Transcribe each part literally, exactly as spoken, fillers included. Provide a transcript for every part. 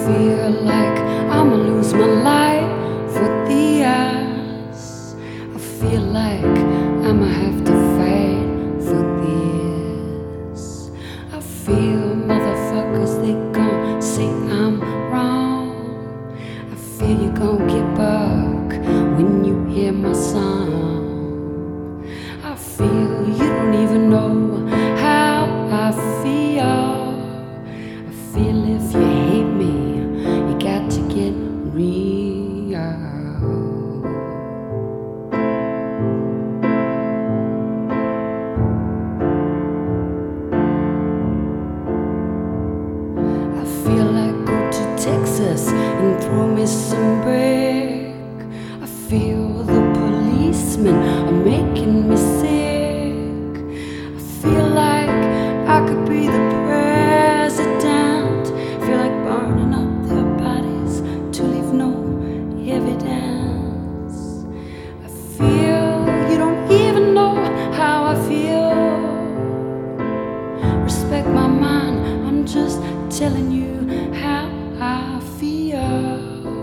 feel like I'ma lose my life for the eyes. I feel like I'ma have to fight for this. I feel motherfuckers, they gon' say I'm wrong. I feel you gon' get buck when you hear my song. I feel you don't even know how I feel. I feel if you hate me, you got to get real. I feel like go to Texas and throw me some brick. I feel the policemen are making me sick. I feel like I could be the president. Feel like burning up their bodies to leave no evidence. I feel you don't even know how I feel. Respect my mind, I'm just telling you how I feel.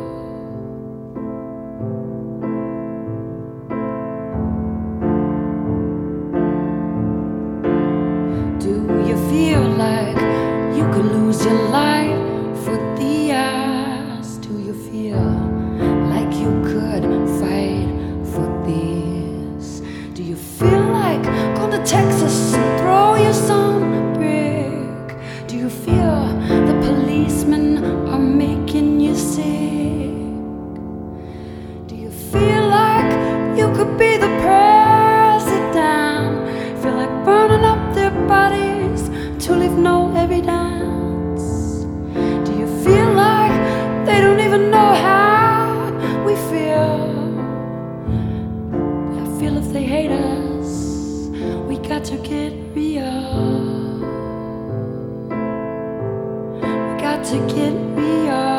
Do you feel like you could lose your life for the eyes? Do you feel like you could fight for this? Do you feel like going to Texas and throw you some brick? Do you feel the policemen are making you sick? Do you feel like you could be the president? Feel like burning up their bodies to leave no evidence? Do you feel like they don't even know how we feel? I feel if they hate us, we got to get real. We got to get real.